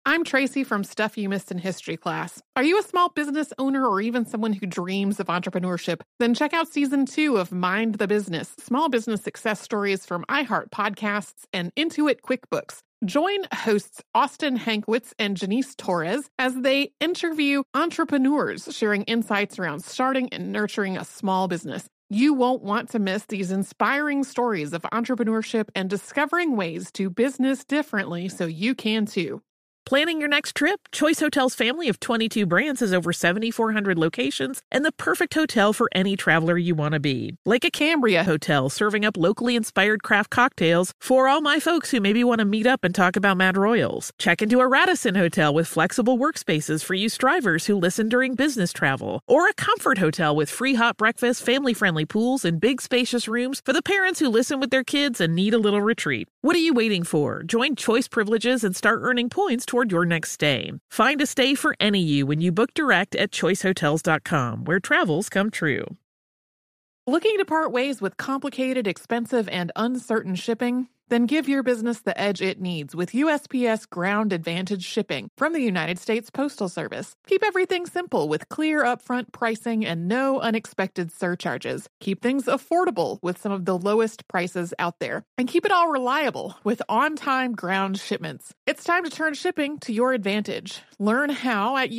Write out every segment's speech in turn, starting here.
I'm Tracy from Stuff You Missed in History class. Are you a small business owner or even someone who dreams of entrepreneurship? Then check out Season 2 of Mind the Business, Small Business Success Stories from iHeart Podcasts and Intuit QuickBooks. Join hosts Austin Hankwitz and Janice Torres as they interview entrepreneurs sharing insights around starting and nurturing a small business. You won't want to miss these inspiring stories of entrepreneurship and discovering ways to business differently so you can too. Planning your next trip? Choice Hotels' family of 22 brands has over 7,400 locations and the perfect hotel for any traveler you want to be. Like a Cambria Hotel, serving up locally inspired craft cocktails for all my folks who maybe want to meet up and talk about Mad Royals. Check into a Radisson Hotel with flexible workspaces for you strivers who listen during business travel. Or a Comfort Hotel with free hot breakfast, family-friendly pools, and big spacious rooms for the parents who listen with their kids and need a little retreat. What are you waiting for? Join Choice Privileges and start earning points toward your next stay. Find a stay for any you when you book direct at choicehotels.com, where travels come true. Looking to part ways with complicated, expensive, and uncertain shipping? Then give your business the edge it needs with USPS Ground Advantage shipping from the United States Postal Service. Keep everything simple with clear upfront pricing and no unexpected surcharges. Keep things affordable with some of the lowest prices out there. And keep it all reliable with on-time ground shipments. It's time to turn shipping to your advantage. Learn how at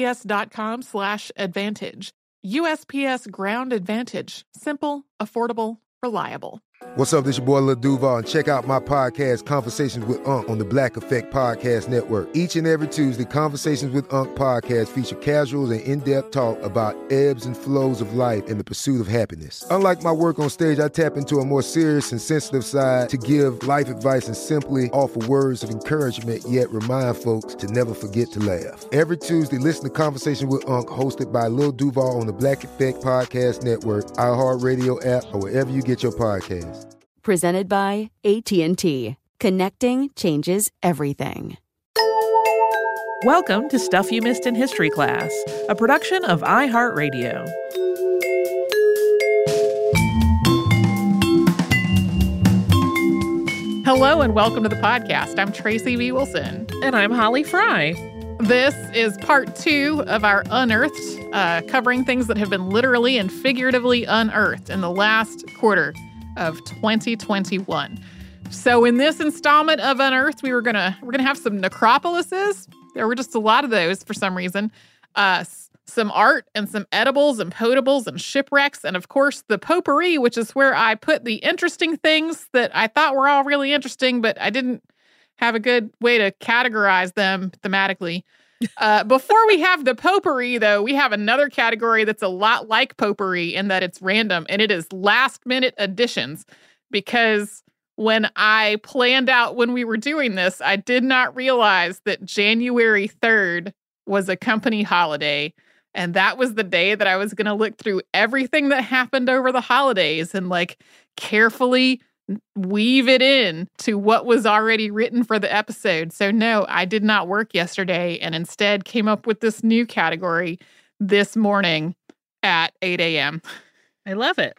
USPS.com/advantage. USPS Ground Advantage. Simple, affordable, reliable. What's up, this your boy Lil Duval, and check out my podcast, Conversations with Unc, on the Black Effect Podcast Network. Each and every Tuesday, Conversations with Unc podcast feature casuals and in-depth talk about ebbs and flows of life and the pursuit of happiness. Unlike my work on stage, I tap into a more serious and sensitive side to give life advice and simply offer words of encouragement, yet remind folks to never forget to laugh. Every Tuesday, listen to Conversations with Unc, hosted by Lil Duval on the Black Effect Podcast Network, iHeartRadio app, or wherever you get your podcasts. Presented by AT&T. Connecting changes everything. Welcome to Stuff You Missed in History class, a production of iHeartRadio. Hello and welcome to the podcast. I'm Tracy V. Wilson. And I'm Holly Fry. This is part 2 of our Unearthed, covering things that have been literally and figuratively unearthed in the last quarter of 2021. So in this installment of Unearthed, we're gonna have some necropolises. There were just a lot of those for some reason. Some art and some edibles and potables and shipwrecks, and of course the potpourri, which is where I put the interesting things that I thought were all really interesting, but I didn't have a good way to categorize them thematically. Before we have the potpourri, though, we have another category that's a lot like potpourri in that it's random, and it is last-minute additions. Because when I planned out when we were doing this, I did not realize that January 3rd was a company holiday, and that was the day that I was going to look through everything that happened over the holidays and, carefully weave it in to what was already written for the episode. So no, I did not work yesterday and instead came up with this new category this morning at 8 a.m. I love it.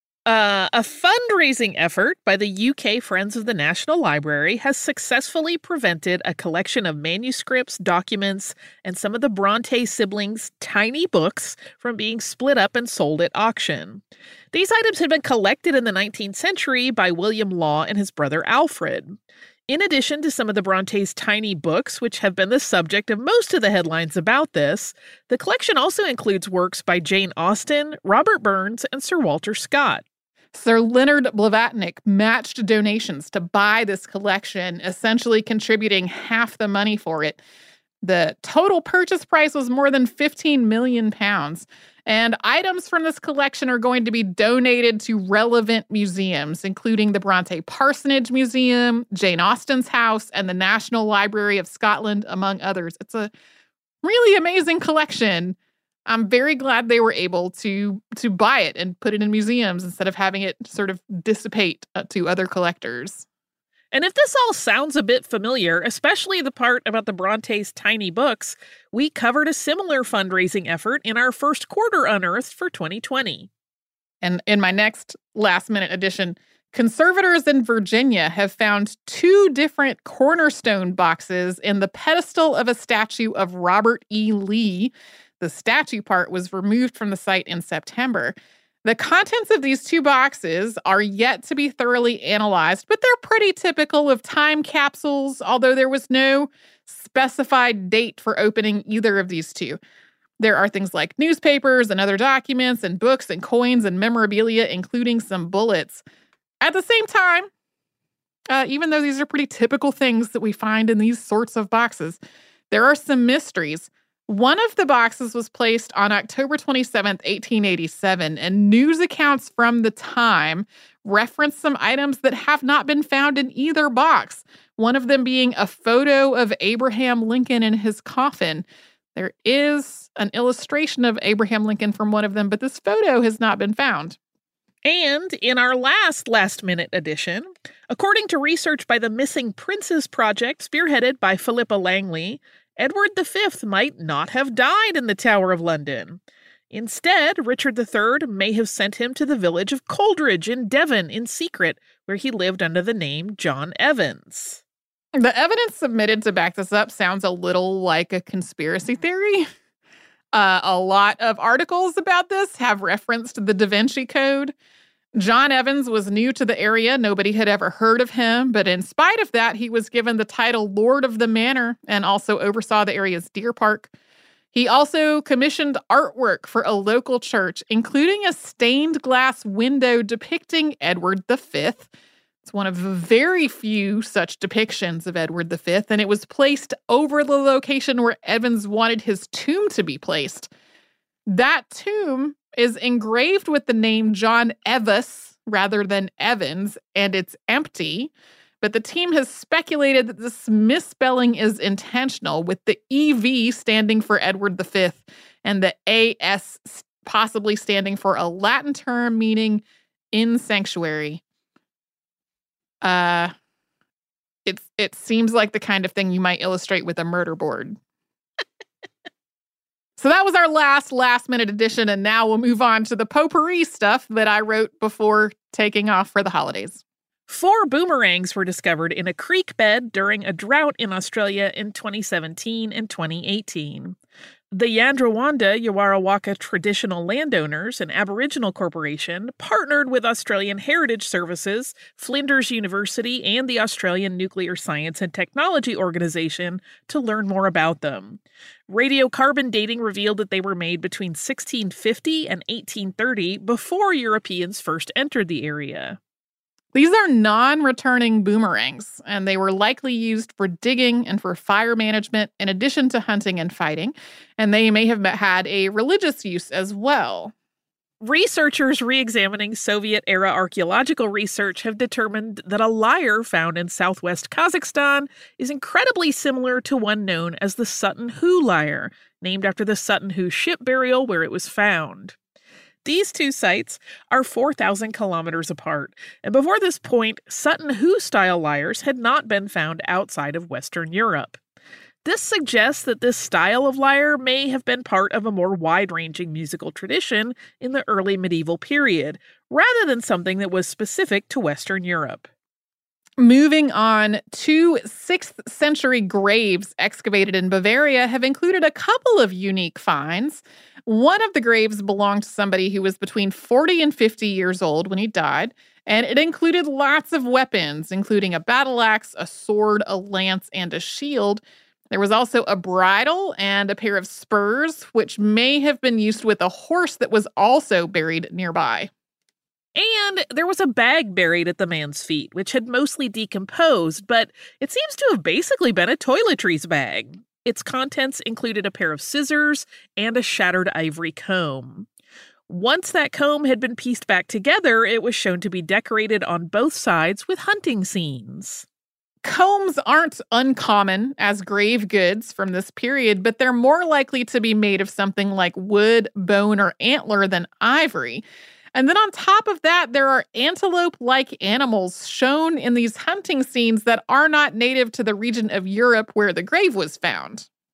A fundraising effort by the UK Friends of the National Library has successfully prevented a collection of manuscripts, documents, and some of the Bronte siblings' tiny books from being split up and sold at auction. These items had been collected in the 19th century by William Law and his brother Alfred. In addition to some of the Bronte's tiny books, which have been the subject of most of the headlines about this, the collection also includes works by Jane Austen, Robert Burns, and Sir Walter Scott. Sir Leonard Blavatnik matched donations to buy this collection, essentially contributing half the money for it. The total purchase price was more than £15 million, and items from this collection are going to be donated to relevant museums, including the Bronte Parsonage Museum, Jane Austen's house, and the National Library of Scotland, among others. It's a really amazing collection. I'm very glad they were able to buy it and put it in museums instead of having it sort of dissipate to other collectors. And if this all sounds a bit familiar, especially the part about the Bronte's tiny books, we covered a similar fundraising effort in our first quarter Unearthed for 2020. And in my next last-minute edition, Conservators in Virginia have found 2 different cornerstone boxes in the pedestal of a statue of Robert E. Lee. The statue part was removed from the site in September. The contents of these 2 boxes are yet to be thoroughly analyzed, but they're pretty typical of time capsules, although there was no specified date for opening either of these 2. There are things like newspapers and other documents and books and coins and memorabilia, including some bullets. At the same time, even though these are pretty typical things that we find in these sorts of boxes, there are some mysteries. One of the boxes was placed on October 27th, 1887, and news accounts from the time reference some items that have not been found in either box, one of them being a photo of Abraham Lincoln in his coffin. There is an illustration of Abraham Lincoln from one of them, but this photo has not been found. And in our last-minute edition, according to research by the Missing Princes Project, spearheaded by Philippa Langley, Edward V might not have died in the Tower of London. Instead, Richard III may have sent him to the village of Coldridge in Devon in secret, where he lived under the name John Evans. The evidence submitted to back this up sounds a little like a conspiracy theory. A lot of articles about this have referenced the Da Vinci Code. John Evans was new to the area. Nobody had ever heard of him, but in spite of that, he was given the title Lord of the Manor and also oversaw the area's deer park. He also commissioned artwork for a local church, including a stained glass window depicting Edward V. It's one of very few such depictions of Edward V, and it was placed over the location where Evans wanted his tomb to be placed. That tomb is engraved with the name John Eves rather than Evans, and it's empty. But the team has speculated that this misspelling is intentional, with the EV standing for Edward V and the AS possibly standing for a Latin term meaning in sanctuary. It seems like the kind of thing you might illustrate with a murder board. So that was our last minute edition, and now we'll move on to the potpourri stuff that I wrote before taking off for the holidays. 4 boomerangs were discovered in a creek bed during a drought in Australia in 2017 and 2018. The Yandrawanda Yawarrawaka Traditional Landowners, an Aboriginal corporation, partnered with Australian Heritage Services, Flinders University, and the Australian Nuclear Science and Technology Organization to learn more about them. Radiocarbon dating revealed that they were made between 1650 and 1830, before Europeans first entered the area. These are non-returning boomerangs, and they were likely used for digging and for fire management in addition to hunting and fighting, and they may have had a religious use as well. Researchers re-examining Soviet-era archaeological research have determined that a lyre found in southwest Kazakhstan is incredibly similar to one known as the Sutton Hoo lyre, named after the Sutton Hoo ship burial where it was found. These 2 sites are 4,000 kilometers apart, and before this point, Sutton Hoo-style lyres had not been found outside of Western Europe. This suggests that this style of lyre may have been part of a more wide-ranging musical tradition in the early medieval period, rather than something that was specific to Western Europe. Moving on, 2 6th century graves excavated in Bavaria have included a couple of unique finds. One of the graves belonged to somebody who was between 40 and 50 years old when he died, and it included lots of weapons, including a battle axe, a sword, a lance, and a shield. There was also a bridle and a pair of spurs, which may have been used with a horse that was also buried nearby. And there was a bag buried at the man's feet, which had mostly decomposed, but it seems to have basically been a toiletries bag. Its contents included a pair of scissors and a shattered ivory comb. Once that comb had been pieced back together, it was shown to be decorated on both sides with hunting scenes. Combs aren't uncommon as grave goods from this period, but they're more likely to be made of something like wood, bone, or antler than ivory. And then on top of that, there are antelope-like animals shown in these hunting scenes that are not native to the region of Europe where the grave was found.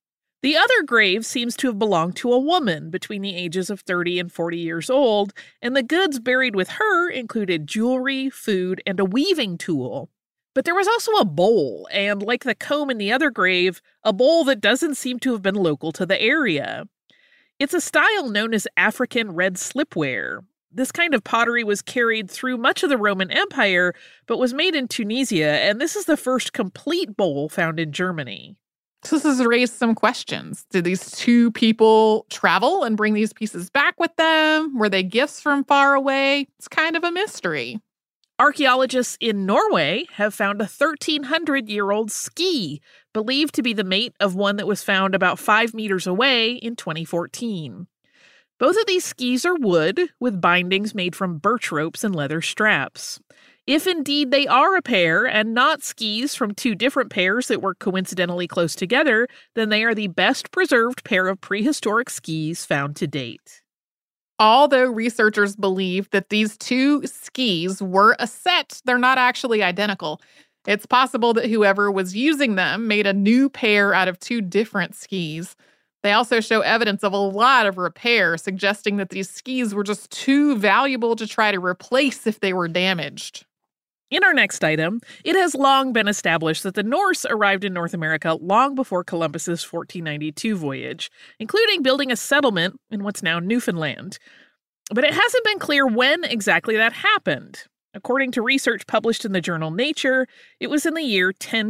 The other grave seems to have belonged to a woman between the ages of 30 and 40 years old, and the goods buried with her included jewelry, food, and a weaving tool. But there was also a bowl, and like the comb in the other grave, a bowl that doesn't seem to have been local to the area. It's a style known as African red slipware. This kind of pottery was carried through much of the Roman Empire, but was made in Tunisia, and this is the first complete bowl found in Germany. So this has raised some questions. Did these two people travel and bring these pieces back with them? Were they gifts from far away? It's kind of a mystery. Archaeologists in Norway have found a 1,300-year-old ski, believed to be the mate of one that was found about 5 meters away in 2014. Both of these skis are wood, with bindings made from birch ropes and leather straps. If indeed they are a pair and not skis from two different pairs that were coincidentally close together, then they are the best preserved pair of prehistoric skis found to date. Although researchers believe that these two skis were a set, they're not actually identical. It's possible that whoever was using them made a new pair out of two different skis. They also show evidence of a lot of repair, suggesting that these skis were just too valuable to try to replace if they were damaged. In our next item, it has long been established that the Norse arrived in North America long before Columbus's 1492 voyage, including building a settlement in what's now Newfoundland. But it hasn't been clear when exactly that happened. According to research published in the journal Nature, it was in the year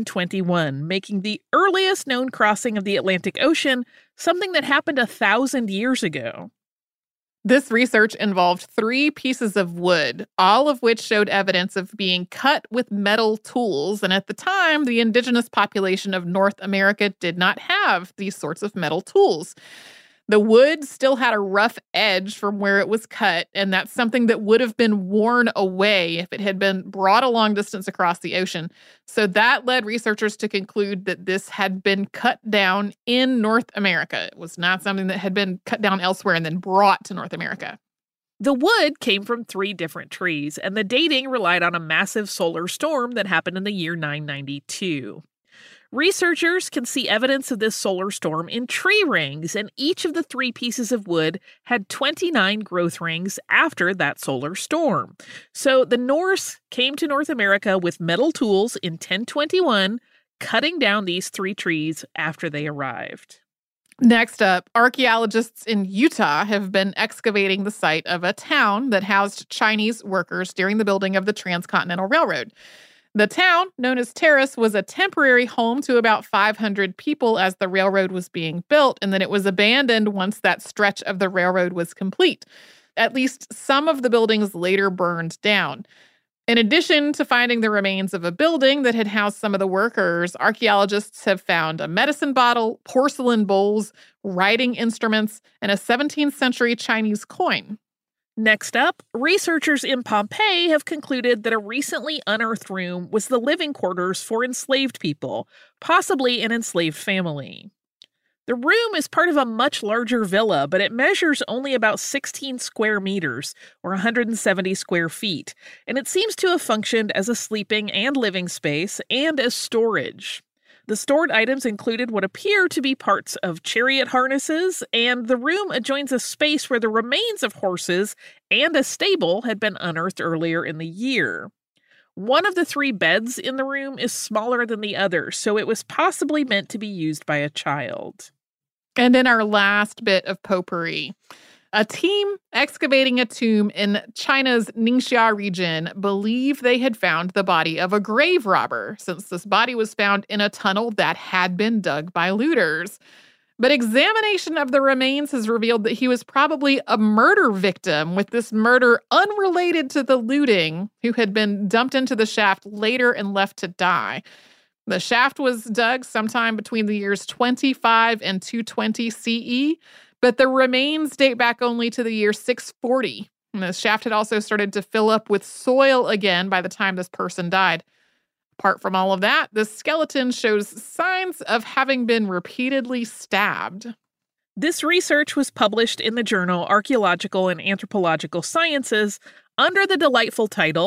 1021, making the earliest known crossing of the Atlantic Ocean something that happened 1,000 years ago. This research involved 3 pieces of wood, all of which showed evidence of being cut with metal tools. And at the time, the indigenous population of North America did not have these sorts of metal tools. The wood still had a rough edge from where it was cut, and that's something that would have been worn away if it had been brought a long distance across the ocean. So that led researchers to conclude that this had been cut down in North America. It was not something that had been cut down elsewhere and then brought to North America. The wood came from 3 different trees, and the dating relied on a massive solar storm that happened in the year 992. Researchers can see evidence of this solar storm in tree rings, and each of the 3 pieces of wood had 29 growth rings after that solar storm. So the Norse came to North America with metal tools in 1021, cutting down these 3 trees after they arrived. Next up, archaeologists in Utah have been excavating the site of a town that housed Chinese workers during the building of the Transcontinental Railroad. The town, known as Terrace, was a temporary home to about 500 people as the railroad was being built, and then it was abandoned once that stretch of the railroad was complete. At least some of the buildings later burned down. In addition to finding the remains of a building that had housed some of the workers, archaeologists have found a medicine bottle, porcelain bowls, writing instruments, and a 17th century Chinese coin. Next up, researchers in Pompeii have concluded that a recently unearthed room was the living quarters for enslaved people, possibly an enslaved family. The room is part of a much larger villa, but it measures only about 16 square meters, or 170 square feet, and it seems to have functioned as a sleeping and living space and as storage. The stored items included what appear to be parts of chariot harnesses, and the room adjoins a space where the remains of horses and a stable had been unearthed earlier in the year. One of the 3 beds in the room is smaller than the other, so it was possibly meant to be used by a child. And in our last bit of potpourri, a team excavating a tomb in China's Ningxia region believed they had found the body of a grave robber, since this body was found in a tunnel that had been dug by looters. But examination of the remains has revealed that he was probably a murder victim, with this murder unrelated to the looting, who had been dumped into the shaft later and left to die. The shaft was dug sometime between the years 25 and 220 CE, but the remains date back only to the year 640. And the shaft had also started to fill up with soil again by the time this person died. Apart from all of that, the skeleton shows signs of having been repeatedly stabbed. This research was published in the journal Archaeological and Anthropological Sciences under the delightful title,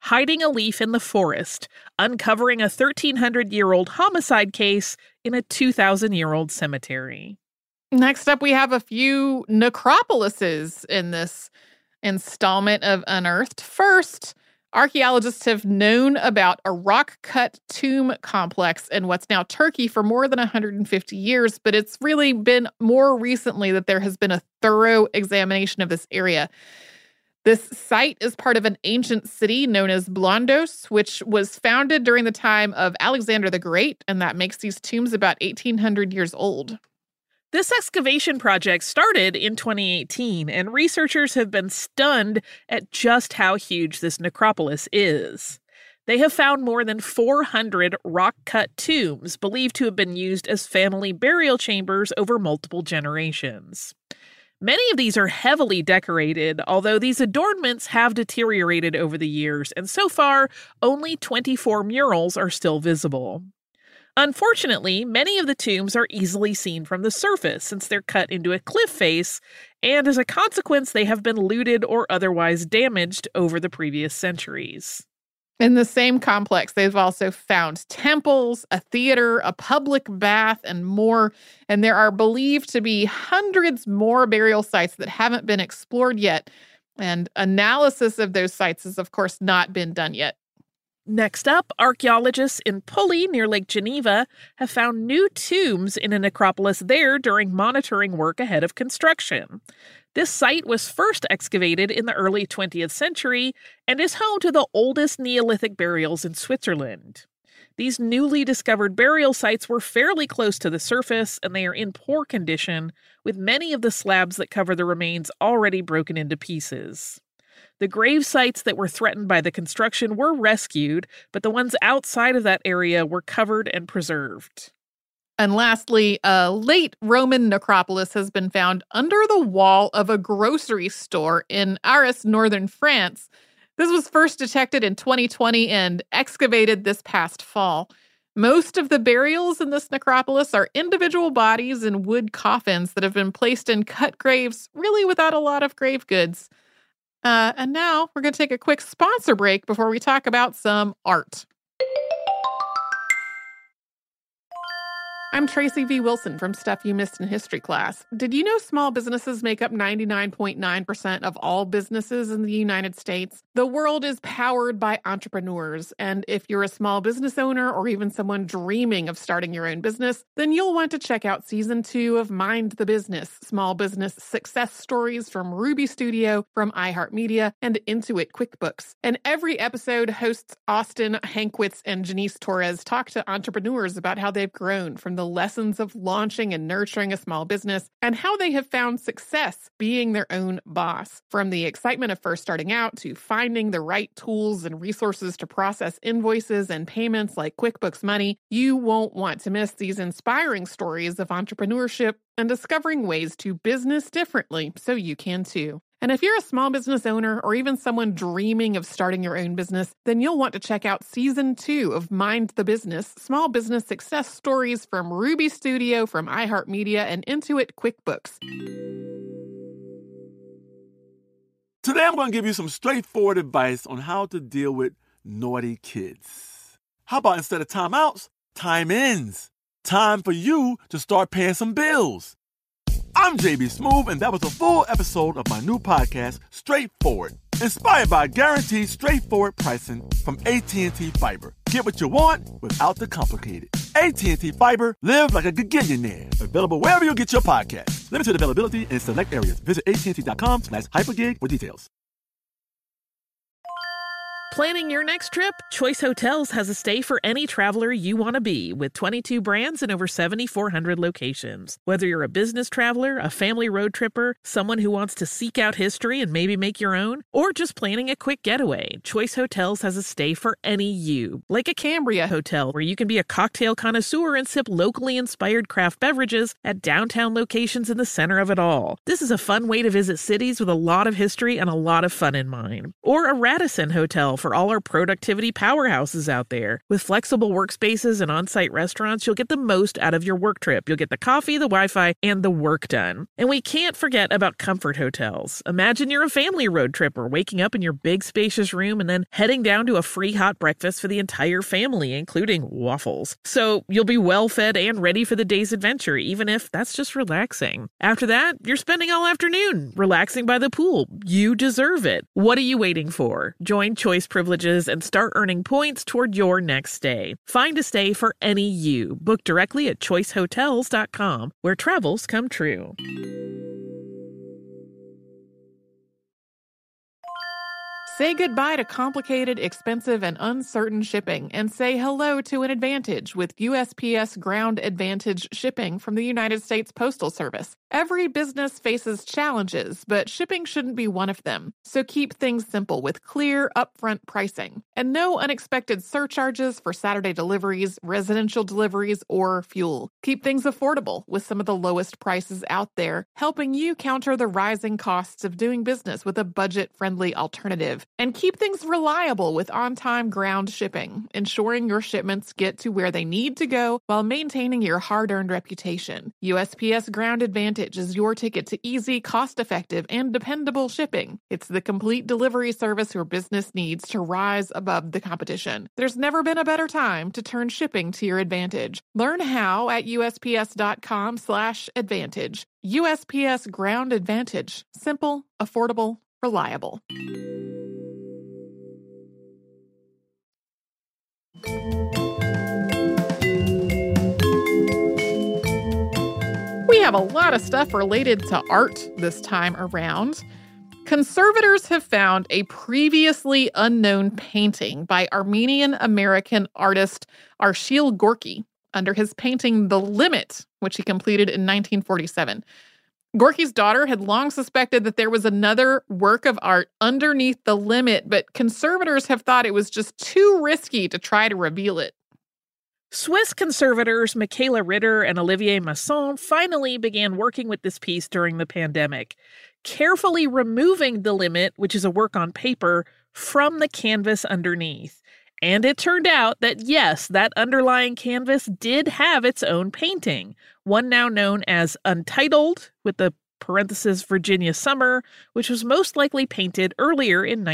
hiding a leaf in the forest, uncovering a 1,300-year-old homicide case in a 2,000-year-old cemetery. Next up, we have a few necropolises in this installment of Unearthed. First, archaeologists have known about a rock-cut tomb complex in what's now Turkey for more than 150 years, but it's really been more recently that there has been a thorough examination of this area. This site is part of an ancient city known as Blondos, which was founded during the time of Alexander the Great, and that makes these tombs about 1,800 years old. This excavation project started in 2018, and researchers have been stunned at just how huge this necropolis is. They have found more than 400 rock-cut tombs believed to have been used as family burial chambers over multiple generations. Many of these are heavily decorated, although these adornments have deteriorated over the years, and so far, only 24 murals are still visible. Unfortunately, many of the tombs are easily seen from the surface since they're cut into a cliff face, and as a consequence, they have been looted or otherwise damaged over the previous centuries. In the same complex, they've also found temples, a theater, a public bath, and more. And there are believed to be hundreds more burial sites that haven't been explored yet. And analysis of those sites has, of course, not been done yet. Next up, archaeologists in Pully near Lake Geneva have found new tombs in a necropolis there during monitoring work ahead of construction. This site was first excavated in the early 20th century and is home to the oldest Neolithic burials in Switzerland. These newly discovered burial sites were fairly close to the surface, and they are in poor condition, with many of the slabs that cover the remains already broken into pieces. The grave sites that were threatened by the construction were rescued, but the ones outside of that area were covered and preserved. And lastly, a late Roman necropolis has been found under the wall of a grocery store in Arras, northern France. This was first detected in 2020 and excavated this past fall. Most of the burials in this necropolis are individual bodies in wood coffins that have been placed in cut graves, really without a lot of grave goods. And now we're going to take a quick sponsor break before we talk about some art. I'm Tracy V. Wilson from Stuff You Missed in History Class. Did you know small businesses make up 99.9% of all businesses in the United States? The world is powered by entrepreneurs, and if you're a small business owner or even someone dreaming of starting your own business, then you'll want to check out Season 2 of Mind the Business, small business success stories from Ruby Studio, from iHeartMedia, and Intuit QuickBooks. And every episode, hosts Austin Hankwitz and Janice Torres talk to entrepreneurs about how they've grown from the lessons of launching and nurturing a small business and how they have found success being their own boss. From the excitement of first starting out to finding the right tools and resources to process invoices and payments like QuickBooks Money, you won't want to miss these inspiring stories of entrepreneurship and discovering ways to business differently so you can too. And if you're a small business owner or even someone dreaming of starting your own business, then you'll want to check out Season 2 of Mind the Business, small business success stories from Ruby Studio, from iHeartMedia, and Intuit QuickBooks. Today I'm going to give you some straightforward advice on how to deal with naughty kids. How about instead of timeouts, time-ins? Time for you to start paying some bills. I'm JB Smoove, and that was a full episode of my new podcast, Straightforward, inspired by guaranteed straightforward pricing from AT&T Fiber. Get what you want without the complicated. AT&T Fiber, live like a gigillionaire. Available wherever you get your podcast. Limited availability in select areas. Visit AT&T.com/hypergig for details. Planning your next trip? Choice Hotels has a stay for any traveler you want to be, with 22 brands and over 7,400 locations. Whether you're a business traveler, a family road tripper, someone who wants to seek out history and maybe make your own, or just planning a quick getaway, Choice Hotels has a stay for any you. Like a Cambria Hotel, where you can be a cocktail connoisseur and sip locally inspired craft beverages at downtown locations in the center of it all. This is a fun way to visit cities with a lot of history and a lot of fun in mind. Or a Radisson Hotel, for all our productivity powerhouses out there. With flexible workspaces and on-site restaurants, you'll get the most out of your work trip. You'll get the coffee, the Wi-Fi, and the work done. And we can't forget about comfort hotels. Imagine you're a family road tripper, waking up in your big spacious room and then heading down to a free hot breakfast for the entire family, including waffles. So you'll be well fed and ready for the day's adventure, even if that's just relaxing. After that, you're spending all afternoon relaxing by the pool. You deserve it. What are you waiting for? Join Choice Privileges and start earning points toward your next stay. Find a stay for any you. Book directly at choicehotels.com, where travels come true. Say goodbye to complicated, expensive, and uncertain shipping, and say hello to an advantage with USPS Ground Advantage shipping from the United States Postal Service. Every business faces challenges, but shipping shouldn't be one of them. So keep things simple with clear, upfront pricing. And no unexpected surcharges for Saturday deliveries, residential deliveries, or fuel. Keep things affordable with some of the lowest prices out there, helping you counter the rising costs of doing business with a budget-friendly alternative. And keep things reliable with on-time ground shipping, ensuring your shipments get to where they need to go while maintaining your hard-earned reputation. USPS Ground Advantage is your ticket to easy, cost-effective, and dependable shipping. It's the complete delivery service your business needs to rise above the competition. There's never been a better time to turn shipping to your advantage. Learn how at USPS.com/advantage. USPS Ground Advantage. Simple, affordable, reliable. We have a lot of stuff related to art this time around. Conservators have found a previously unknown painting by Armenian-American artist Arshile Gorky under his painting The Limit, which he completed in 1947. Gorky's daughter had long suspected that there was another work of art underneath The Limit, but conservators have thought it was just too risky to try to reveal it. Swiss conservators Michaela Ritter and Olivier Masson finally began working with this piece during the pandemic, carefully removing The Limit, which is a work on paper, from the canvas underneath. And it turned out that, yes, that underlying canvas did have its own painting, one now known as Untitled, with the parenthesis Virginia Summer, which was most likely painted earlier in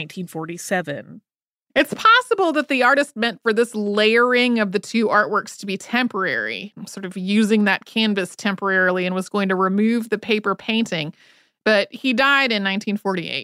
1947. It's possible that the artist meant for this layering of the two artworks to be temporary, sort of using that canvas temporarily, and was going to remove the paper painting, but he died in 1948.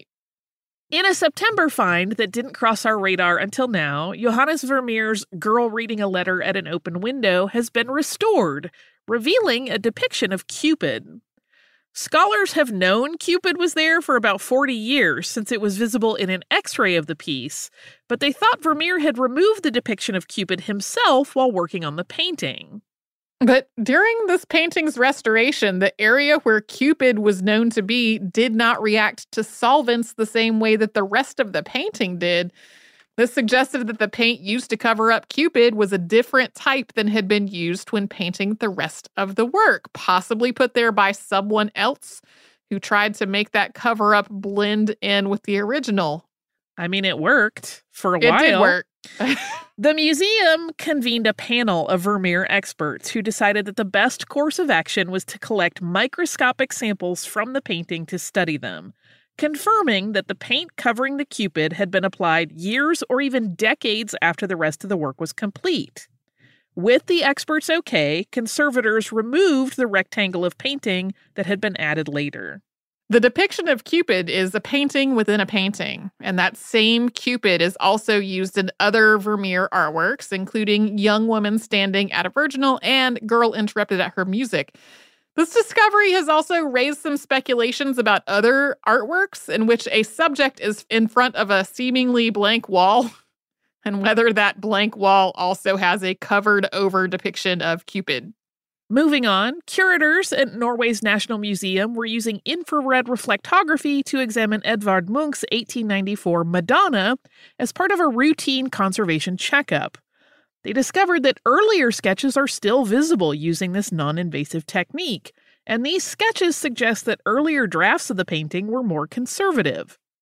In a September find that didn't cross our radar until now, Johannes Vermeer's Girl Reading a Letter at an Open Window has been restored, revealing a depiction of Cupid. Scholars have known Cupid was there for about 40 years since it was visible in an X-ray of the piece, but they thought Vermeer had removed the depiction of Cupid himself while working on the painting. But during this painting's restoration, the area where Cupid was known to be did not react to solvents the same way that the rest of the painting did. This suggested that the paint used to cover up Cupid was a different type than had been used when painting the rest of the work, possibly put there by someone else who tried to make that cover-up blend in with the original. I mean, it worked for a while. It did work. The museum convened a panel of Vermeer experts who decided that the best course of action was to collect microscopic samples from the painting to study them, confirming that the paint covering the Cupid had been applied years or even decades after the rest of the work was complete. With the experts' okay, conservators removed the rectangle of painting that had been added later. The depiction of Cupid is a painting within a painting, and that same Cupid is also used in other Vermeer artworks, including Young Woman Standing at a Virginal and Girl Interrupted at Her Music. This discovery has also raised some speculations about other artworks in which a subject is in front of a seemingly blank wall, and whether that blank wall also has a covered-over depiction of Cupid. Moving on, curators at Norway's National Museum were using infrared reflectography to examine Edvard Munch's 1894 Madonna as part of a routine conservation checkup. They discovered that earlier sketches are still visible using this non-invasive technique, and these sketches suggest that earlier drafts of the painting were more conservative.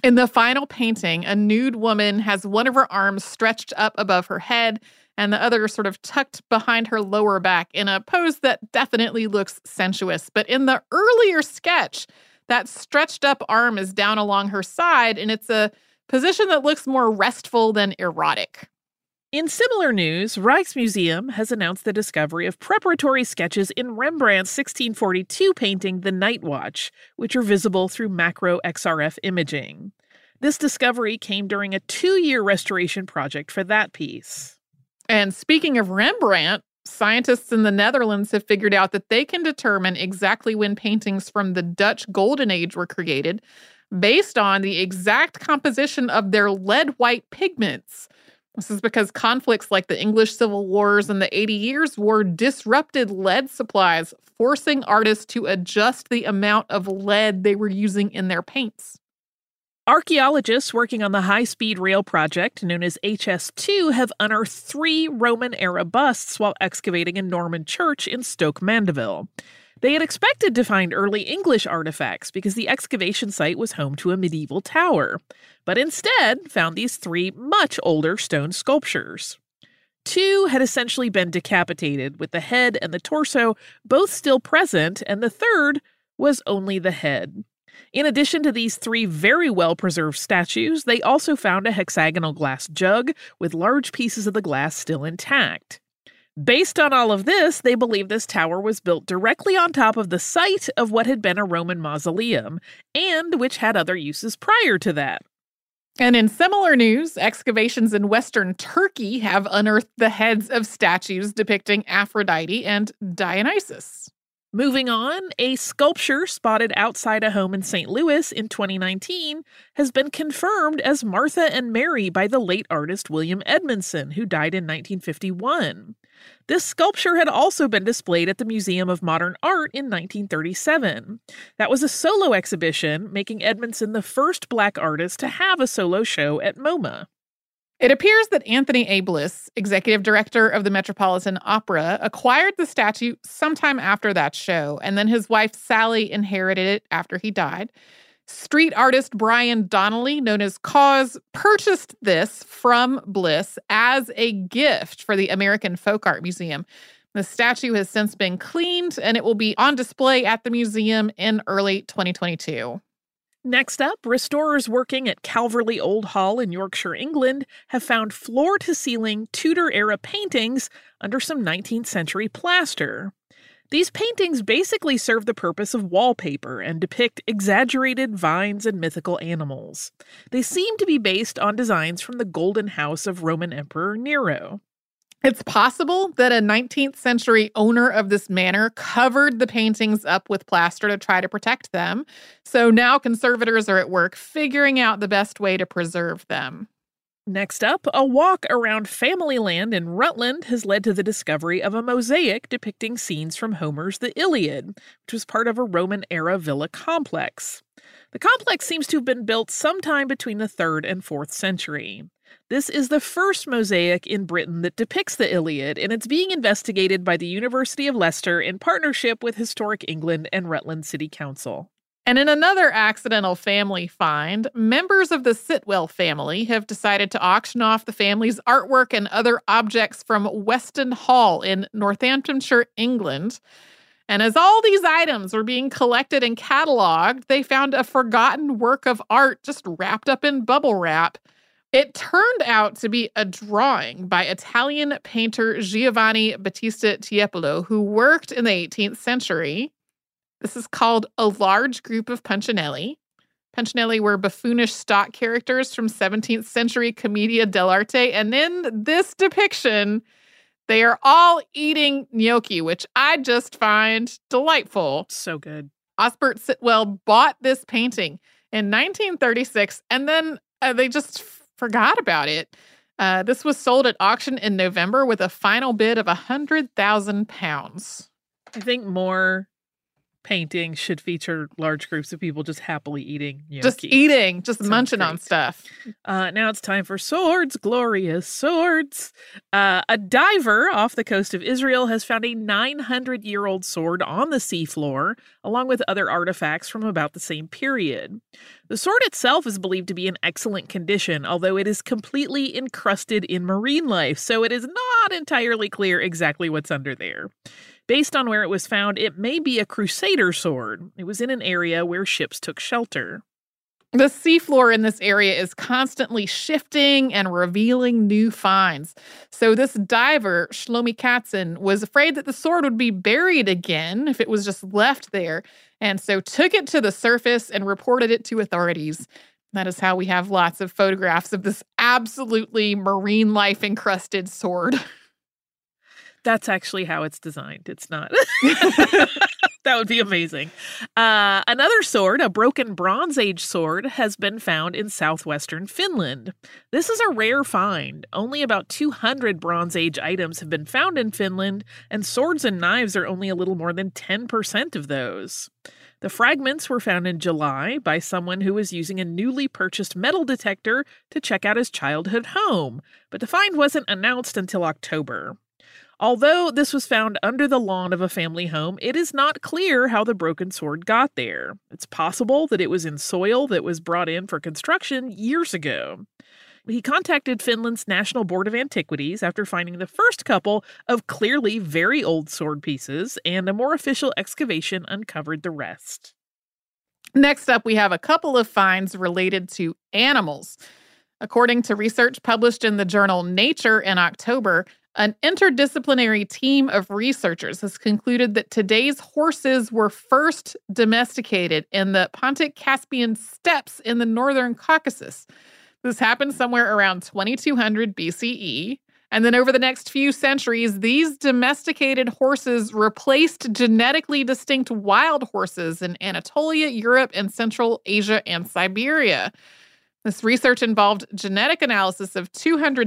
In the final painting, a nude woman has one of her arms stretched up above her head and the other sort of tucked behind her lower back in a pose that definitely looks sensuous. But in the earlier sketch, that stretched up arm is down along her side, and it's a position that looks more restful than erotic. In similar news, Rijksmuseum has announced the discovery of preparatory sketches in Rembrandt's 1642 painting The Night Watch, which are visible through macro XRF imaging. This discovery came during a 2-year restoration project for that piece. And speaking of Rembrandt, scientists in the Netherlands have figured out that they can determine exactly when paintings from the Dutch Golden Age were created based on the exact composition of their lead-white pigments. This is because conflicts like the English Civil Wars and the 80 Years' War disrupted lead supplies, forcing artists to adjust the amount of lead they were using in their paints. Archaeologists working on the high-speed rail project known as HS2 have unearthed 3 Roman-era busts while excavating a Norman church in Stoke Mandeville. They had expected to find early English artifacts because the excavation site was home to a medieval tower, but instead found these 3 much older stone sculptures. 2 had essentially been decapitated, with the head and the torso both still present, and the third was only the head. In addition to these 3 very well-preserved statues, they also found a hexagonal glass jug with large pieces of the glass still intact. Based on all of this, they believe this tower was built directly on top of the site of what had been a Roman mausoleum, and which had other uses prior to that. And in similar news, excavations in Western Turkey have unearthed the heads of statues depicting Aphrodite and Dionysus. Moving on, a sculpture spotted outside a home in St. Louis in 2019 has been confirmed as Martha and Mary by the late artist William Edmondson, who died in 1951. This sculpture had also been displayed at the Museum of Modern Art in 1937. That was a solo exhibition, making Edmondson the first Black artist to have a solo show at MoMA. It appears that Anthony A. Bliss, executive director of the Metropolitan Opera, acquired the statue sometime after that show, and then his wife Sally inherited it after he died. Street artist Brian Donnelly, known as Cause, purchased this from Bliss as a gift for the American Folk Art Museum. The statue has since been cleaned, and it will be on display at the museum in early 2022. Next up, restorers working at Calverley Old Hall in Yorkshire, England, have found floor-to-ceiling Tudor-era paintings under some 19th century plaster. These paintings basically serve the purpose of wallpaper and depict exaggerated vines and mythical animals. They seem to be based on designs from the Golden House of Roman Emperor Nero. It's possible that a 19th century owner of this manor covered the paintings up with plaster to try to protect them. So now conservators are at work figuring out the best way to preserve them. Next up, a walk around family land in Rutland has led to the discovery of a mosaic depicting scenes from Homer's The Iliad, which was part of a Roman-era villa complex. The complex seems to have been built sometime between the 3rd and 4th century. This is the first mosaic in Britain that depicts the Iliad, and it's being investigated by the University of Leicester in partnership with Historic England and Rutland City Council. And in another accidental family find, members of the Sitwell family have decided to auction off the family's artwork and other objects from Weston Hall in Northamptonshire, England. And as all these items were being collected and cataloged, they found a forgotten work of art just wrapped up in bubble wrap. It turned out to be a drawing by Italian painter Giovanni Battista Tiepolo, who worked in the 18th century. This is called A Large Group of Punchinelli. Punchinelli were buffoonish stock characters from 17th century Commedia dell'arte, and in this depiction, they are all eating gnocchi, which I just find delightful. So good. Osbert Sitwell bought this painting in 1936, and then they just forgot about it. This was sold at auction in November with a final bid of £100,000. I think more paintings should feature large groups of people just happily eating gnocchi. Just eating, just Sounds munching great. on stuff. Now it's time for swords, glorious swords. A diver off the coast of Israel has found a 900-year-old sword on the seafloor, along with other artifacts from about the same period. The sword itself is believed to be in excellent condition, although it is completely encrusted in marine life, so it is not entirely clear exactly what's under there. Based on where it was found, it may be a crusader sword. It was in an area where ships took shelter. The seafloor in this area is constantly shifting and revealing new finds. So this diver, Shlomi Katzen, was afraid that the sword would be buried again if it was just left there, and so took it to the surface and reported it to authorities. That is how we have lots of photographs of this absolutely marine life encrusted sword. That's actually how it's designed. It's not. That would be amazing. Another sword, a broken Bronze Age sword, has been found in southwestern Finland. This is a rare find. Only about 200 Bronze Age items have been found in Finland, and swords and knives are only a little more than 10% of those. The fragments were found in July by someone who was using a newly purchased metal detector to check out his childhood home, but the find wasn't announced until October. Although this was found under the lawn of a family home, it is not clear how the broken sword got there. It's possible that it was in soil that was brought in for construction years ago. He contacted Finland's National Board of Antiquities after finding the first couple of clearly very old sword pieces, and a more official excavation uncovered the rest. Next up, we have a couple of finds related to animals. According to research published in the journal Nature in October, an interdisciplinary team of researchers has concluded that today's horses were first domesticated in the Pontic-Caspian steppes in the northern Caucasus. This happened somewhere around 2200 BCE. And then over the next few centuries, these domesticated horses replaced genetically distinct wild horses in Anatolia, Europe, and Central Asia and Siberia. This research involved genetic analysis of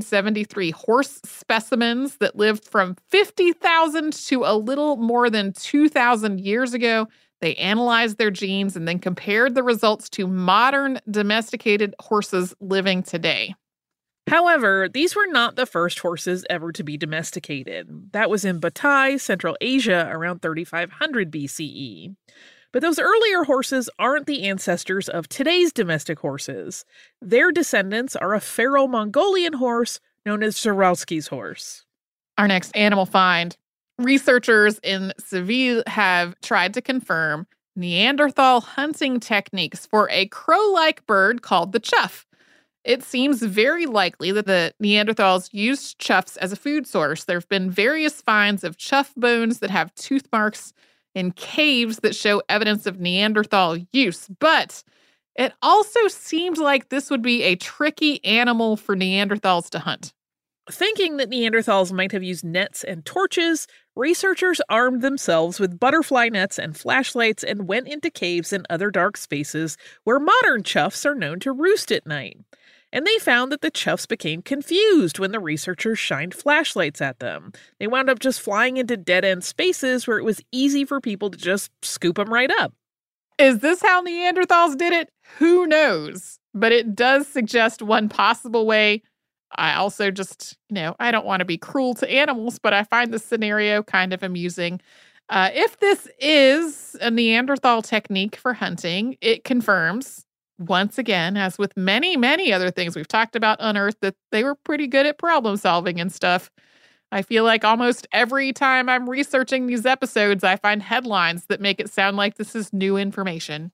273 horse specimens that lived from 50,000 to a little more than 2,000 years ago. They analyzed their genes and then compared the results to modern domesticated horses living today. However, these were not the first horses ever to be domesticated. That was in Batai, Central Asia, around 3500 BCE. But those earlier horses aren't the ancestors of today's domestic horses. Their descendants are a feral Mongolian horse known as Zuralski's horse. Our next animal find. Researchers in Seville have tried to confirm Neanderthal hunting techniques for a crow-like bird called the chough. It seems very likely that the Neanderthals used choughs as a food source. There have been various finds of chough bones that have tooth marks in caves that show evidence of Neanderthal use. But it also seems like this would be a tricky animal for Neanderthals to hunt. Thinking that Neanderthals might have used nets and torches, researchers armed themselves with butterfly nets and flashlights and went into caves and other dark spaces where modern choughs are known to roost at night. And they found that the choughs became confused when the researchers shined flashlights at them. They wound up just flying into dead-end spaces where it was easy for people to just scoop them right up. Is this how Neanderthals did it? Who knows? But it does suggest one possible way. I also just, I don't want to be cruel to animals, but I find this scenario kind of amusing. If this is a Neanderthal technique for hunting, it confirms, once again, as with many, many other things we've talked about on Earth, that they were pretty good at problem solving and stuff. I feel like almost every time I'm researching these episodes, I find headlines that make it sound like this is new information.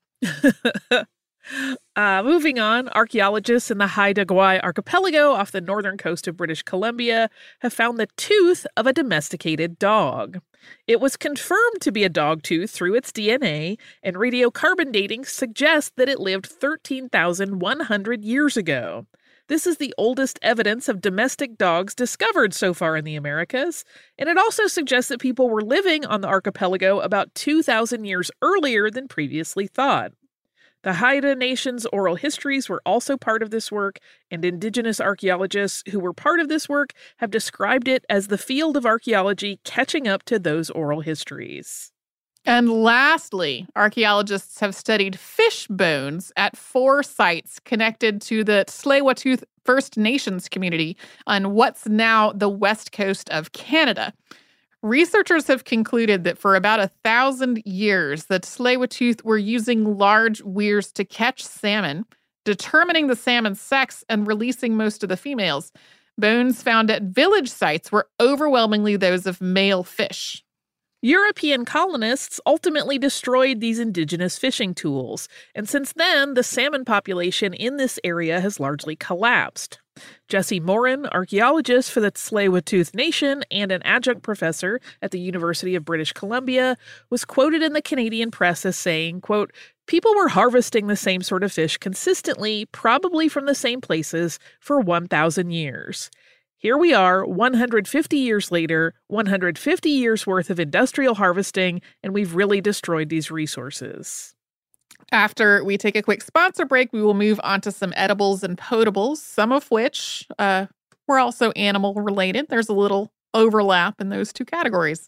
Moving on, archaeologists in the Haida Gwaii archipelago off the northern coast of British Columbia have found the tooth of a domesticated dog. It was confirmed to be a dog tooth through its DNA, and radiocarbon dating suggests that it lived 13,100 years ago. This is the oldest evidence of domestic dogs discovered so far in the Americas, and it also suggests that people were living on the archipelago about 2,000 years earlier than previously thought. The Haida Nation's oral histories were also part of this work, and indigenous archaeologists who were part of this work have described it as the field of archaeology catching up to those oral histories. And lastly, archaeologists have studied fish bones at 4 sites connected to the Tsleil-Waututh First Nations community on what's now the west coast of Canada. Researchers have concluded that for about 1,000 years, the Tsleil-Waututh were using large weirs to catch salmon, determining the salmon's sex and releasing most of the females. Bones found at village sites were overwhelmingly those of male fish. European colonists ultimately destroyed these indigenous fishing tools, and since then, the salmon population in this area has largely collapsed. Jesse Morin, archaeologist for the Tsleil-Waututh Nation and an adjunct professor at the University of British Columbia, was quoted in the Canadian press as saying, quote, "People were harvesting the same sort of fish consistently, probably from the same places, for 1,000 years. Here we are, 150 years later, 150 years worth of industrial harvesting, and we've really destroyed these resources." After we take a quick sponsor break, we will move on to some edibles and potables, some of which were also animal related. There's a little overlap in those two categories.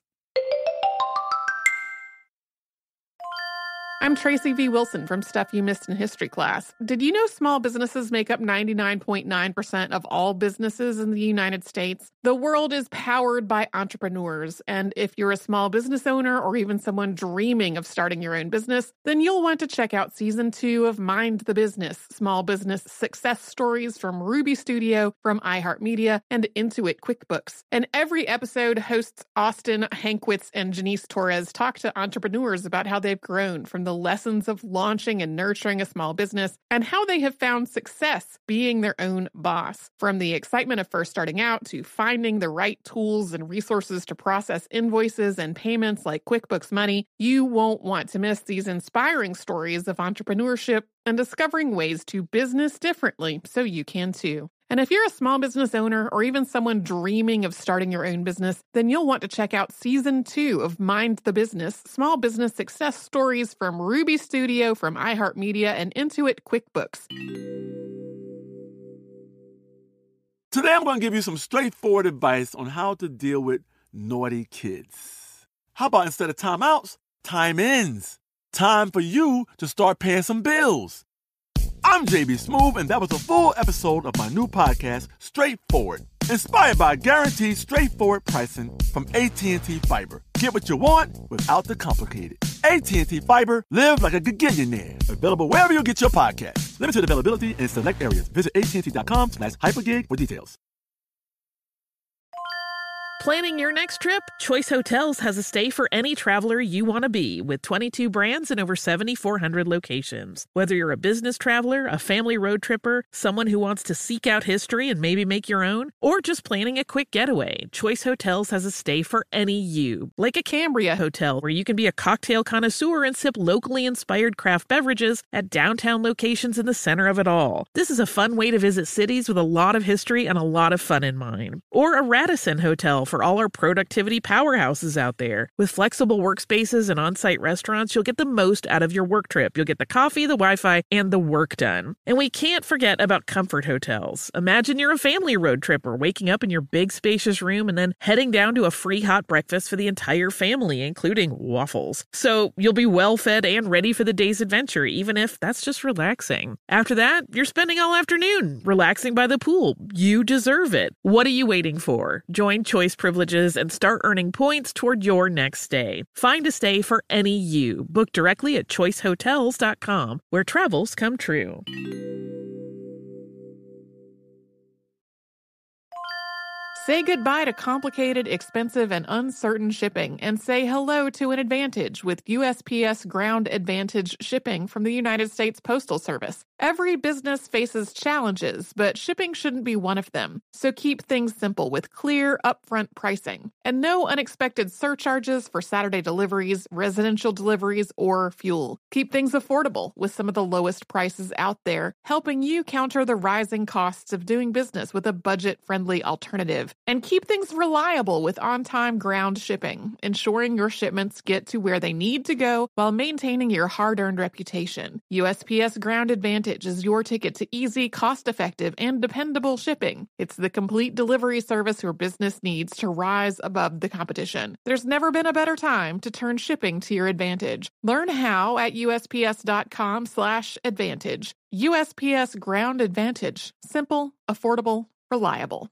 I'm Tracy V. Wilson from Stuff You Missed in History Class. Did you know small businesses make up 99.9% of all businesses in the United States? The world is powered by entrepreneurs, and if you're a small business owner or even someone dreaming of starting your own business, then you'll want to check out Season 2 of Mind the Business, small business success stories from Ruby Studio, from iHeartMedia, and Intuit QuickBooks. And every episode, hosts Austin Hankwitz and Janice Torres talk to entrepreneurs about how they've grown from the lessons of launching and nurturing a small business and how they have found success being their own boss. From the excitement of first starting out to finding the right tools and resources to process invoices and payments like QuickBooks Money, you won't want to miss these inspiring stories of entrepreneurship and discovering ways to business differently so you can too. And if you're a small business owner or even someone dreaming of starting your own business, then you'll want to check out Season 2 of Mind the Business, small business success stories from Ruby Studio, from iHeartMedia, and Intuit QuickBooks. Today I'm going to give you some straightforward advice on how to deal with naughty kids. How about instead of timeouts, time-ins? Time for you to start paying some bills. I'm JB Smoove, and that was a full episode of my new podcast, Straightforward, inspired by guaranteed straightforward pricing from AT&T Fiber. Get what you want without the complicated. AT&T Fiber, live like a gigillionaire. Available wherever you get your podcast. Limited availability in select areas. Visit AT&T.com/hypergig for details. Planning your next trip? Choice Hotels has a stay for any traveler you want to be, with 22 brands and over 7,400 locations. Whether you're a business traveler, a family road tripper, someone who wants to seek out history and maybe make your own, or just planning a quick getaway, Choice Hotels has a stay for any you. Like a Cambria Hotel, where you can be a cocktail connoisseur and sip locally inspired craft beverages at downtown locations in the center of it all. This is a fun way to visit cities with a lot of history and a lot of fun in mind. Or a Radisson Hotel for all our productivity powerhouses out there. With flexible workspaces and on-site restaurants, you'll get the most out of your work trip. You'll get the coffee, the Wi-Fi, and the work done. And we can't forget about Comfort Hotels. Imagine you're a family road tripper, waking up in your big spacious room and then heading down to a free hot breakfast for the entire family, including waffles. So you'll be well fed and ready for the day's adventure, even if that's just relaxing. After that, you're spending all afternoon relaxing by the pool. You deserve it. What are you waiting for? Join Choice Privileges and start earning points toward your next stay. Find a stay for any you. Book directly at choicehotels.com, where travels come true. Say goodbye to complicated, expensive, and uncertain shipping, and say hello to an advantage with USPS Ground Advantage shipping from the United States Postal Service. Every business faces challenges, but shipping shouldn't be one of them. So keep things simple with clear, upfront pricing, and no unexpected surcharges for Saturday deliveries, residential deliveries, or fuel. Keep things affordable with some of the lowest prices out there, helping you counter the rising costs of doing business with a budget-friendly alternative. And keep things reliable with on-time ground shipping, ensuring your shipments get to where they need to go while maintaining your hard-earned reputation. USPS Ground Advantage is your ticket to easy, cost-effective, and dependable shipping. It's the complete delivery service your business needs to rise above the competition. There's never been a better time to turn shipping to your advantage. Learn how at USPS.com/advantage. USPS Ground Advantage. Simple, affordable, reliable.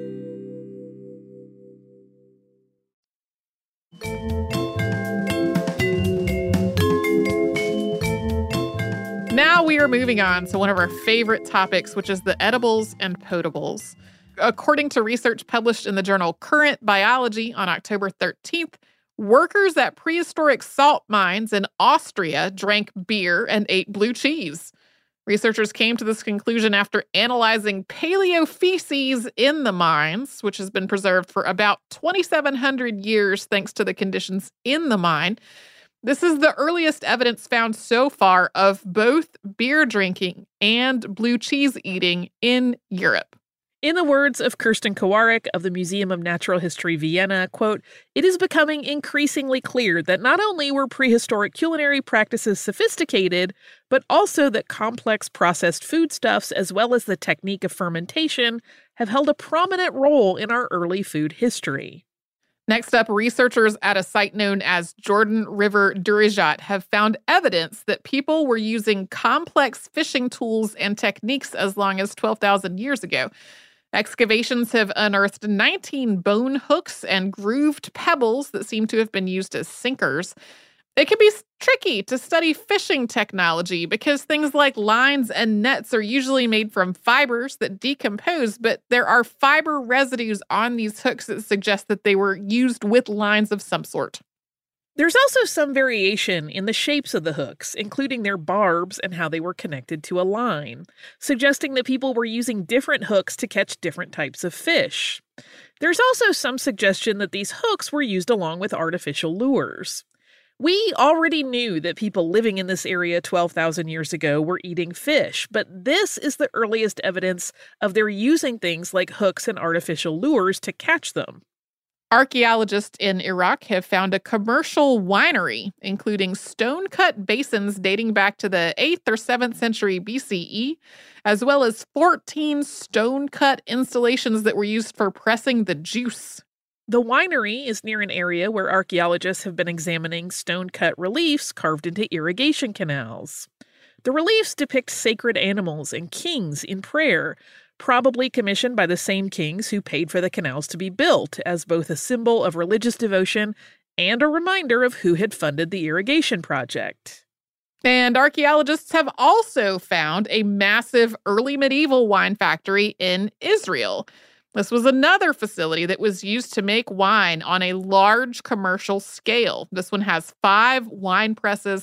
Now we are moving on to one of our favorite topics, which is the edibles and potables. According to research published in the journal Current Biology on October 13th, workers at prehistoric salt mines in Austria drank beer and ate blue cheese. Researchers came to this conclusion after analyzing paleofeces in the mines, which has been preserved for about 2,700 years thanks to the conditions in the mine. This is the earliest evidence found so far of both beer drinking and blue cheese eating in Europe. In the words of Kirsten Kowarek of the Museum of Natural History, Vienna, quote, "It is becoming increasingly clear that not only were prehistoric culinary practices sophisticated, but also that complex processed foodstuffs, as well as the technique of fermentation, have held a prominent role in our early food history." Next up, researchers at a site known as Jordan River Durijat have found evidence that people were using complex fishing tools and techniques as long as 12,000 years ago. Excavations have unearthed 19 bone hooks and grooved pebbles that seem to have been used as sinkers. It can be tricky to study fishing technology because things like lines and nets are usually made from fibers that decompose, but there are fiber residues on these hooks that suggest that they were used with lines of some sort. There's also some variation in the shapes of the hooks, including their barbs and how they were connected to a line, suggesting that people were using different hooks to catch different types of fish. There's also some suggestion that these hooks were used along with artificial lures. We already knew that people living in this area 12,000 years ago were eating fish, but this is the earliest evidence of their using things like hooks and artificial lures to catch them. Archaeologists in Iraq have found a commercial winery, including stone-cut basins dating back to the 8th or 7th century BCE, as well as 14 stone-cut installations that were used for pressing the juice. The winery is near an area where archaeologists have been examining stone-cut reliefs carved into irrigation canals. The reliefs depict sacred animals and kings in prayer, probably commissioned by the same kings who paid for the canals to be built, as both a symbol of religious devotion and a reminder of who had funded the irrigation project. And archaeologists have also found a massive early medieval wine factory in Israel. This was another facility that was used to make wine on a large commercial scale. This one has 5 wine presses,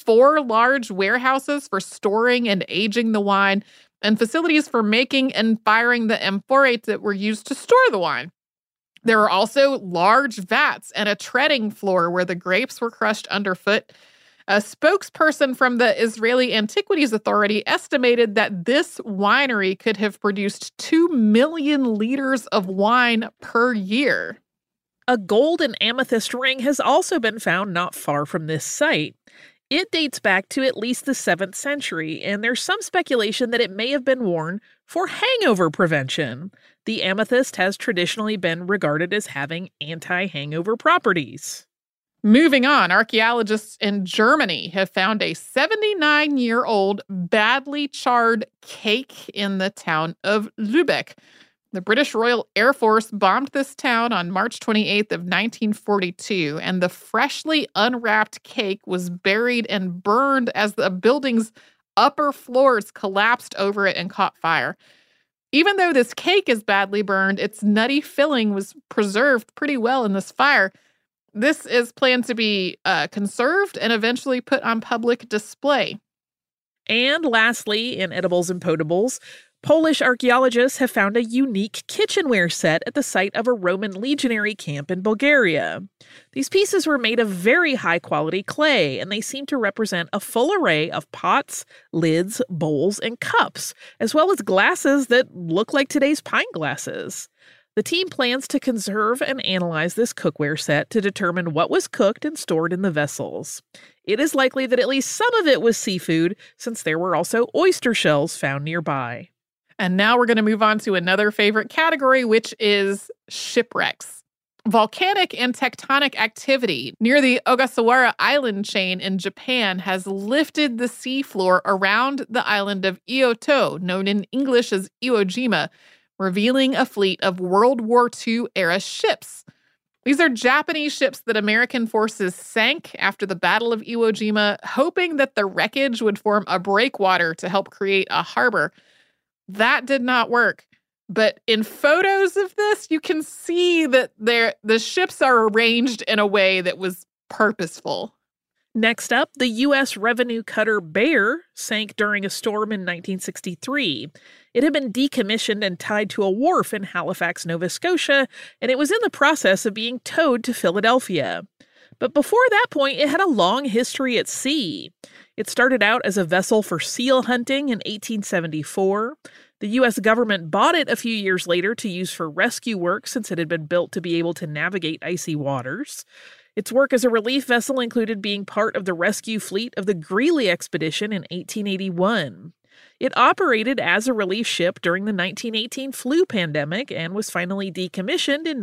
4 large warehouses for storing and aging the wine, and facilities for making and firing the amphorates that were used to store the wine. There are also large vats and a treading floor where the grapes were crushed underfoot. A spokesperson from the Israeli Antiquities Authority estimated that this winery could have produced 2 million liters of wine per year. A gold and amethyst ring has also been found not far from this site. It dates back to at least the 7th century, and there's some speculation that it may have been worn for hangover prevention. The amethyst has traditionally been regarded as having anti-hangover properties. Moving on, archaeologists in Germany have found a 79-year-old badly charred cake in the town of Lübeck. The British Royal Air Force bombed this town on March 28th of 1942, and the freshly unwrapped cake was buried and burned as the building's upper floors collapsed over it and caught fire. Even though this cake is badly burned, its nutty filling was preserved pretty well in this fire. This is planned to be conserved and eventually put on public display. And lastly, in edibles and potables, Polish archaeologists have found a unique kitchenware set at the site of a Roman legionary camp in Bulgaria. These pieces were made of very high-quality clay, and they seem to represent a full array of pots, lids, bowls, and cups, as well as glasses that look like today's pint glasses. The team plans to conserve and analyze this cookware set to determine what was cooked and stored in the vessels. It is likely that at least some of it was seafood, since there were also oyster shells found nearby. And now we're going to move on to another favorite category, which is shipwrecks. Volcanic and tectonic activity near the Ogasawara Island chain in Japan has lifted the seafloor around the island of Ioto, known in English as Iwo Jima, revealing a fleet of World War II-era ships. These are Japanese ships that American forces sank after the Battle of Iwo Jima, hoping that the wreckage would form a breakwater to help create a harbor. That did not work. But in photos of this, you can see that the ships are arranged in a way that was purposeful. Next up, the U.S. revenue cutter Bear sank during a storm in 1963. It had been decommissioned and tied to a wharf in Halifax, Nova Scotia, and it was in the process of being towed to Philadelphia. But before that point, it had a long history at sea. It started out as a vessel for seal hunting in 1874. The U.S. government bought it a few years later to use for rescue work since it had been built to be able to navigate icy waters. Its work as a relief vessel included being part of the rescue fleet of the Greely expedition in 1881. It operated as a relief ship during the 1918 flu pandemic and was finally decommissioned in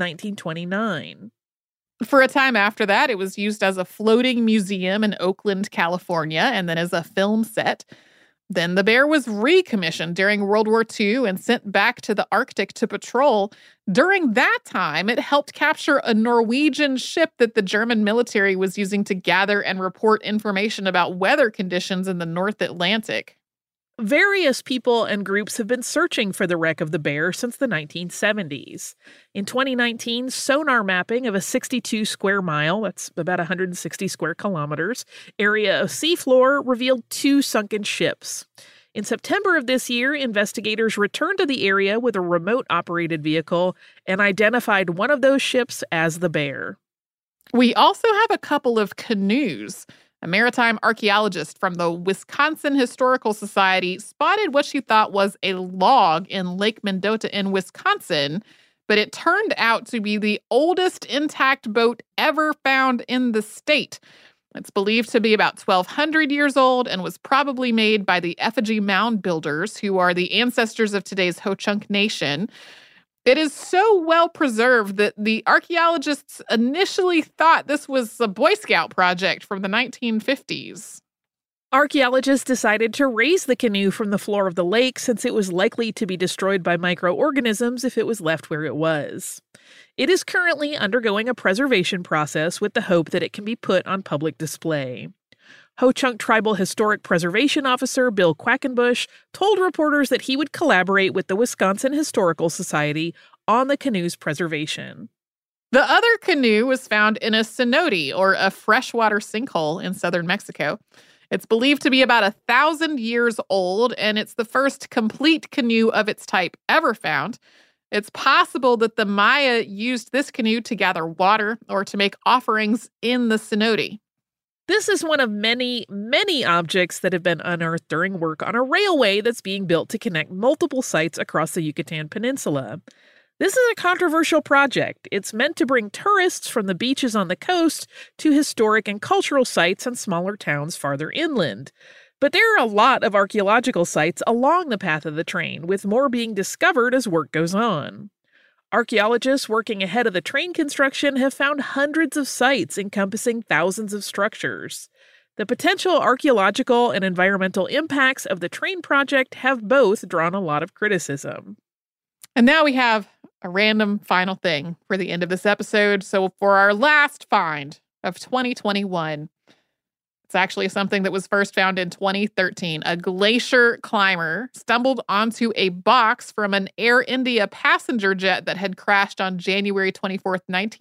1929. For a time after that, it was used as a floating museum in Oakland, California, and then as a film set. Then the Bear was recommissioned during World War II and sent back to the Arctic to patrol. During that time, it helped capture a Norwegian ship that the German military was using to gather and report information about weather conditions in the North Atlantic. Various people and groups have been searching for the wreck of the Bear since the 1970s. In 2019, sonar mapping of a 62 square mile, that's about 160 square kilometers, area of seafloor revealed 2 sunken ships. In September of this year, investigators returned to the area with a remote-operated vehicle and identified one of those ships as the Bear. We also have a couple of canoes. A maritime archaeologist from the Wisconsin Historical Society spotted what she thought was a log in Lake Mendota in Wisconsin, but it turned out to be the oldest intact boat ever found in the state. It's believed to be about 1,200 years old and was probably made by the effigy mound builders, who are the ancestors of today's Ho-Chunk Nation. It is so well preserved that the archaeologists initially thought this was a Boy Scout project from the 1950s. Archaeologists decided to raise the canoe from the floor of the lake since it was likely to be destroyed by microorganisms if it was left where it was. It is currently undergoing a preservation process with the hope that it can be put on public display. Ho-Chunk Tribal Historic Preservation Officer Bill Quackenbush told reporters that he would collaborate with the Wisconsin Historical Society on the canoe's preservation. The other canoe was found in a cenote, or a freshwater sinkhole in southern Mexico. It's believed to be about 1,000 years old, and it's the first complete canoe of its type ever found. It's possible that the Maya used this canoe to gather water or to make offerings in the cenote. This is one of many, many objects that have been unearthed during work on a railway that's being built to connect multiple sites across the Yucatan Peninsula. This is a controversial project. It's meant to bring tourists from the beaches on the coast to historic and cultural sites and smaller towns farther inland. But there are a lot of archaeological sites along the path of the train, with more being discovered as work goes on. Archaeologists working ahead of the train construction have found hundreds of sites encompassing thousands of structures. The potential archaeological and environmental impacts of the train project have both drawn a lot of criticism. And now we have a random final thing for the end of this episode. So for our last find of 2021, it's actually something that was first found in 2013. A glacier climber stumbled onto a box from an Air India passenger jet that had crashed on January 24th,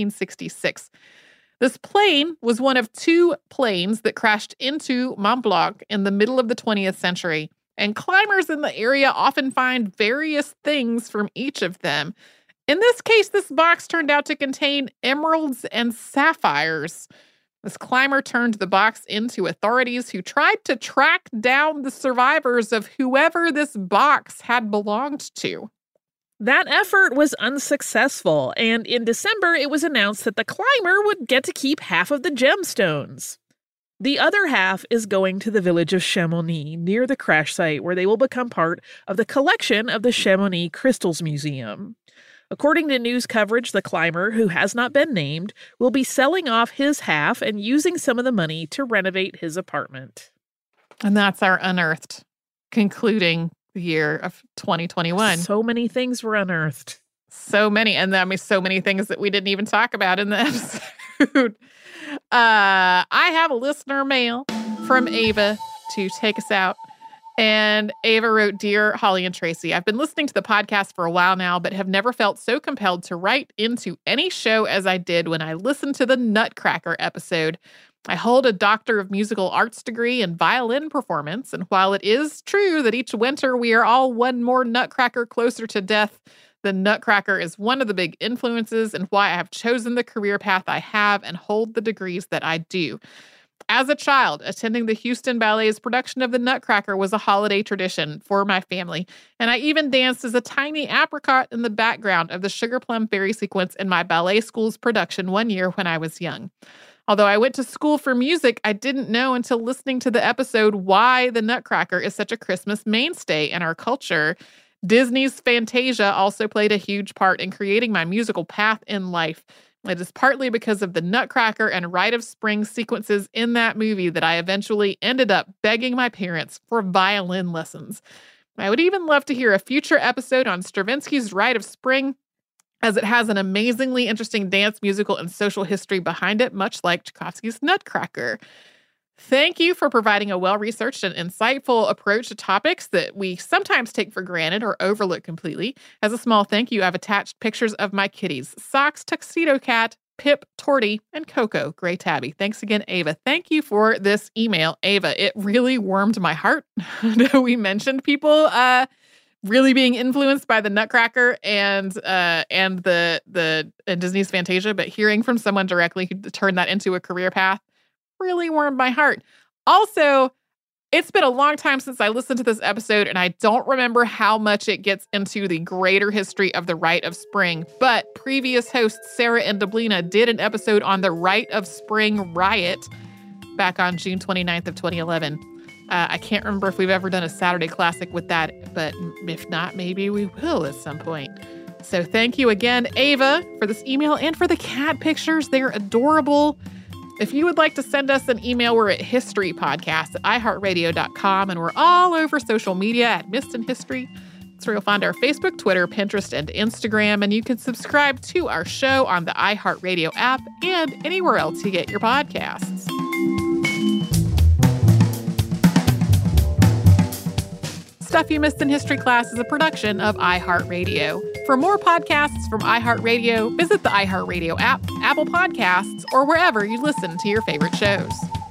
1966. This plane was one of 2 planes that crashed into Mont Blanc in the middle of the 20th century. And climbers in the area often find various things from each of them. In this case, this box turned out to contain emeralds and sapphires. This climber turned the box into authorities, who tried to track down the survivors of whoever this box had belonged to. That effort was unsuccessful, and in December it was announced that the climber would get to keep half of the gemstones. The other half is going to the village of Chamonix, near the crash site, where they will become part of the collection of the Chamonix Crystals Museum. According to news coverage, the climber, who has not been named, will be selling off his half and using some of the money to renovate his apartment. And that's our Unearthed, concluding the year of 2021. So many things were unearthed. So many. And I mean, so many things that we didn't even talk about in the episode. I have a listener mail from Ava to take us out. And Ava wrote, "Dear Holly and Tracy, I've been listening to the podcast for a while now, but have never felt so compelled to write into any show as I did when I listened to the Nutcracker episode. I hold a Doctor of Musical Arts degree in violin performance, and while it is true that each winter we are all one more Nutcracker closer to death, the Nutcracker is one of the big influences and why I have chosen the career path I have and hold the degrees that I do. As a child, attending the Houston Ballet's production of the Nutcracker was a holiday tradition for my family, and I even danced as a tiny apricot in the background of the Sugar Plum Fairy sequence in my ballet school's production one year when I was young. Although I went to school for music, I didn't know until listening to the episode why the Nutcracker is such a Christmas mainstay in our culture. Disney's Fantasia also played a huge part in creating my musical path in life. It is partly because of the Nutcracker and Rite of Spring sequences in that movie that I eventually ended up begging my parents for violin lessons. I would even love to hear a future episode on Stravinsky's Rite of Spring, as it has an amazingly interesting dance, musical, and social history behind it, much like Tchaikovsky's Nutcracker. Thank you for providing a well-researched and insightful approach to topics that we sometimes take for granted or overlook completely. As a small thank you, I've attached pictures of my kitties, Socks, Tuxedo Cat, Pip, Torty, and Coco, Gray Tabby. Thanks again, Ava. Thank you for this email, Ava. It really warmed my heart. I know we mentioned people really being influenced by the Nutcracker and Disney's Fantasia, but hearing from someone directly who turned that into a career path really warmed my heart. Also, it's been a long time since I listened to this episode, and I don't remember how much it gets into the greater history of the Rite of Spring, but previous hosts Sarah and Deblina did an episode on the Rite of Spring riot back on June 29th of 2011. I can't remember if we've ever done a Saturday Classic with that, but if not, maybe we will at some point. So thank you again, Ava, for this email and for the cat pictures. They're adorable. If you would like to send us an email, we're at historypodcast@iheartradio.com, and we're all over social media at Missed in History. That's where you'll find our Facebook, Twitter, Pinterest, and Instagram, and you can subscribe to our show on the iHeartRadio app and anywhere else you get your podcasts. Stuff You Missed in History Class is a production of iHeartRadio. For more podcasts from iHeartRadio, visit the iHeartRadio app, Apple Podcasts, or wherever you listen to your favorite shows.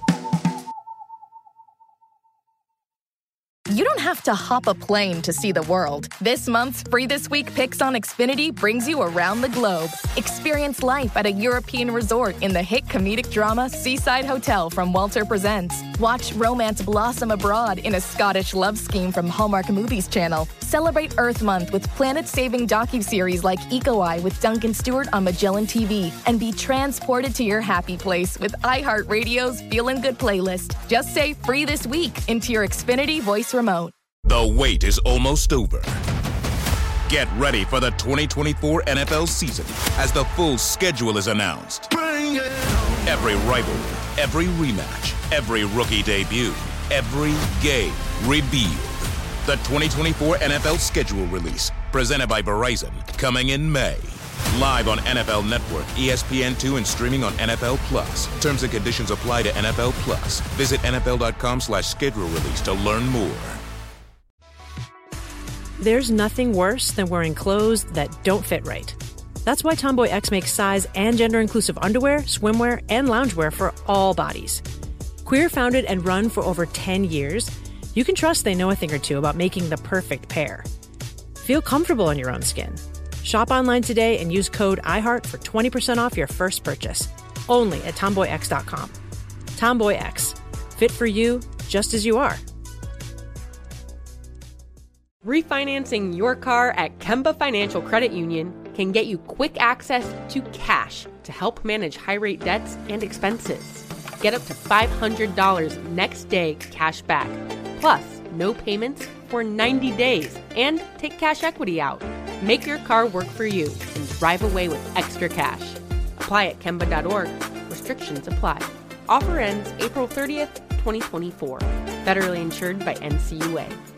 You don't have to hop a plane to see the world. This month's Free This Week Picks on Xfinity brings you around the globe. Experience life at a European resort in the hit comedic drama Seaside Hotel from Walter Presents. Watch romance blossom abroad in a Scottish love scheme from Hallmark Movies Channel. Celebrate Earth Month with planet-saving docuseries like Eco Eye with Duncan Stewart on Magellan TV. And be transported to your happy place with iHeartRadio's Feelin' Good playlist. Just say Free This Week into your Xfinity voice remote. The wait is almost over. Get ready for the 2024 NFL season as the full schedule is announced. Bring it on. Every rivalry, every rematch, every rookie debut, every game revealed. The 2024 NFL schedule release, presented by Verizon, coming in May. Live on NFL Network, ESPN2, and streaming on NFL Plus. Terms and conditions apply to NFL Plus. Visit NFL.com/schedule release to learn more. There's nothing worse than wearing clothes that don't fit right. That's why Tomboy X makes size and gender-inclusive underwear, swimwear, and loungewear for all bodies. Queer founded and run for over 10 years, you can trust they know a thing or two about making the perfect pair. Feel comfortable in your own skin. Shop online today and use code IHEART for 20% off your first purchase. Only at TomboyX.com. Tomboy X. Fit for you, just as you are. Refinancing your car at Kemba Financial Credit Union can get you quick access to cash to help manage high-rate debts and expenses. Get up to $500 next day cash back, plus no payments for 90 days, and take cash equity out. Make your car work for you and drive away with extra cash. Apply at Kemba.org. Restrictions apply. Offer ends April 30th, 2024. Federally insured by NCUA.